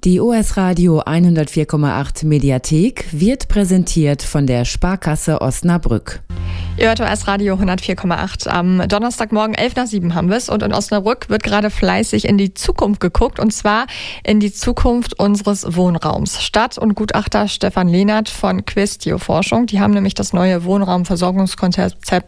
Die OS Radio 104,8 Mediathek wird präsentiert von der Sparkasse Osnabrück. Ihr hört OS Radio 104,8. Am Donnerstagmorgen 6:11 haben wir es und in Osnabrück wird gerade fleißig in die Zukunft geguckt, und zwar in die Zukunft unseres Wohnraums. Stadt- und Gutachter Stefan Lehnert von Questio Forschung, die haben nämlich das neue Wohnraumversorgungskonzept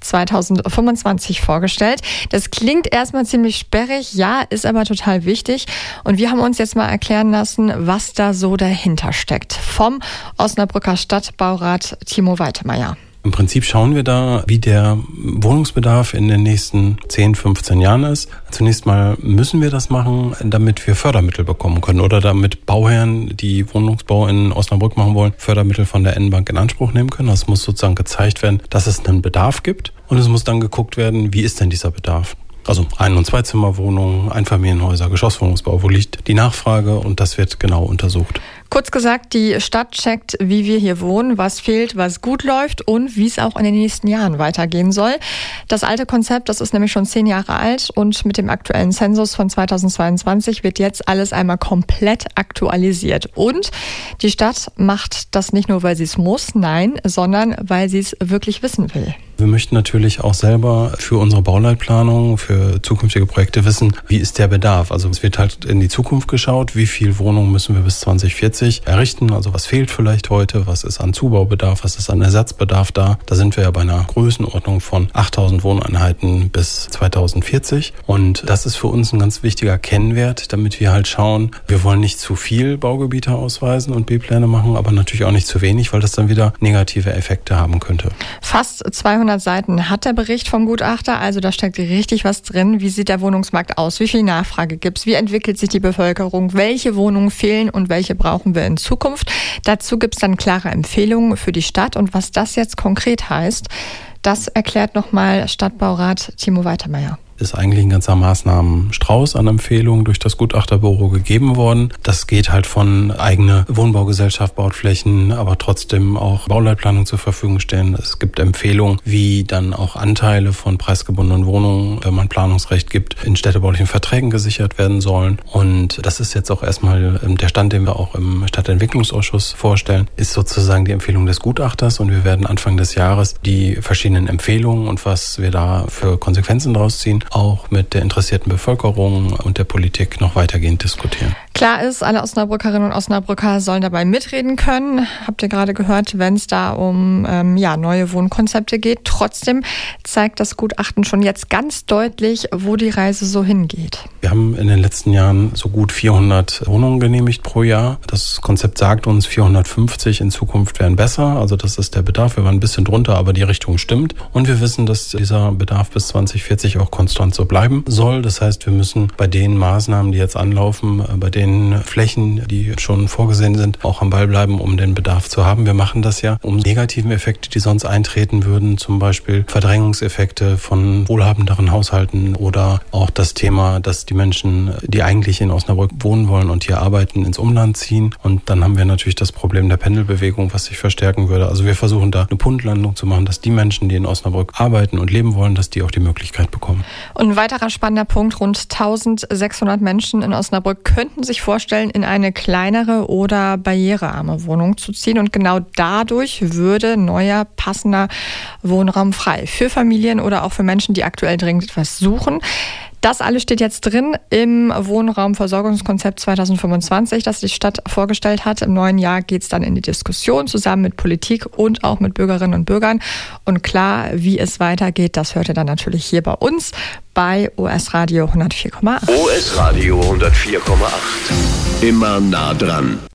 2025 vorgestellt. Das klingt erstmal ziemlich sperrig, ja, ist aber total wichtig, und wir haben uns jetzt mal erklären lassen, was da so dahinter steckt. Vom Osnabrücker Stadtbaurat Timo Weitemeyer. Im Prinzip schauen wir da, wie der Wohnungsbedarf in den nächsten 10, 15 Jahren ist. Zunächst mal müssen wir das machen, damit wir Fördermittel bekommen können oder damit Bauherren, die Wohnungsbau in Osnabrück machen wollen, Fördermittel von der N-Bank in Anspruch nehmen können. Das muss sozusagen gezeigt werden, dass es einen Bedarf gibt, und es muss dann geguckt werden, wie ist denn dieser Bedarf? Also Ein- und Zweizimmerwohnungen, Einfamilienhäuser, Geschosswohnungsbau, wo liegt die Nachfrage, und das wird genau untersucht. Kurz gesagt, die Stadt checkt, wie wir hier wohnen, was fehlt, was gut läuft und wie es auch in den nächsten Jahren weitergehen soll. Das alte Konzept, das ist nämlich schon 10 Jahre alt, und mit dem aktuellen Zensus von 2022 wird jetzt alles einmal komplett aktualisiert. Und die Stadt macht das nicht nur, weil sie es muss, nein, sondern weil sie es wirklich wissen will. Wir möchten natürlich auch selber für unsere Bauleitplanung, für zukünftige Projekte wissen, wie ist der Bedarf. Also es wird halt in die Zukunft geschaut, wie viel Wohnungen müssen wir bis 2040 errichten. Also was fehlt vielleicht heute, was ist an Zubaubedarf, was ist an Ersatzbedarf da. Da sind wir ja bei einer Größenordnung von 8.000 Wohneinheiten bis 2040. Und das ist für uns ein ganz wichtiger Kennwert, damit wir halt schauen, wir wollen nicht zu viel Baugebiete ausweisen und B-Pläne machen, aber natürlich auch nicht zu wenig, weil das dann wieder negative Effekte haben könnte. Fast 200 Seiten hat der Bericht vom Gutachter, also da steckt richtig was drin. Wie sieht der Wohnungsmarkt aus? Wie viel Nachfrage gibt es? Wie entwickelt sich die Bevölkerung? Welche Wohnungen fehlen und welche brauchen wir in Zukunft? Dazu gibt es dann klare Empfehlungen für die Stadt, und was das jetzt konkret heißt, das erklärt nochmal Stadtbaurat Timo Weitemeyer. Ist eigentlich ein ganzer Maßnahmenstrauß an Empfehlungen durch das Gutachterbüro gegeben worden. Das geht halt von eigene Wohnbaugesellschaft baut Flächen, aber trotzdem auch Bauleitplanung zur Verfügung stellen. Es gibt Empfehlungen, wie dann auch Anteile von preisgebundenen Wohnungen, wenn man Planungsrecht gibt, in städtebaulichen Verträgen gesichert werden sollen. Und das ist jetzt auch erstmal der Stand, den wir auch im Stadtentwicklungsausschuss vorstellen, ist sozusagen die Empfehlung des Gutachters, und wir werden Anfang des Jahres die verschiedenen Empfehlungen und was wir da für Konsequenzen daraus ziehen, auch mit der interessierten Bevölkerung und der Politik noch weitergehend diskutieren. Klar ist, alle Osnabrückerinnen und Osnabrücker sollen dabei mitreden können. Habt ihr gerade gehört, wenn es da um neue Wohnkonzepte geht. Trotzdem zeigt das Gutachten schon jetzt ganz deutlich, wo die Reise so hingeht. Wir haben in den letzten Jahren so gut 400 Wohnungen genehmigt pro Jahr. Das Konzept sagt uns, 450 in Zukunft wären besser. Also das ist der Bedarf. Wir waren ein bisschen drunter, aber die Richtung stimmt. Und wir wissen, dass dieser Bedarf bis 2040 auch konstant so bleiben soll. Das heißt, wir müssen bei den Maßnahmen, die jetzt anlaufen, bei den Flächen, die schon vorgesehen sind, auch am Ball bleiben, um den Bedarf zu haben. Wir machen das ja, um negativen Effekte, die sonst eintreten würden, zum Beispiel Verdrängungseffekte von wohlhabenderen Haushalten oder auch das Thema, dass die Menschen, die eigentlich in Osnabrück wohnen wollen und hier arbeiten, ins Umland ziehen. Und dann haben wir natürlich das Problem der Pendelbewegung, was sich verstärken würde. Also wir versuchen da eine Punktlandung zu machen, dass die Menschen, die in Osnabrück arbeiten und leben wollen, dass die auch die Möglichkeit bekommen. Und ein weiterer spannender Punkt, rund 1.600 Menschen in Osnabrück könnten sich vorstellen, in eine kleinere oder barrierearme Wohnung zu ziehen. Und genau dadurch würde neuer, passender Wohnraum frei. Für Familien oder auch für Menschen, die aktuell dringend etwas suchen. Das alles steht jetzt drin im Wohnraumversorgungskonzept 2025, das die Stadt vorgestellt hat. Im neuen Jahr geht es dann in die Diskussion zusammen mit Politik und auch mit Bürgerinnen und Bürgern. Und klar, wie es weitergeht, das hört ihr dann natürlich hier bei uns bei OS Radio 104,8. OS Radio 104,8. Immer nah dran.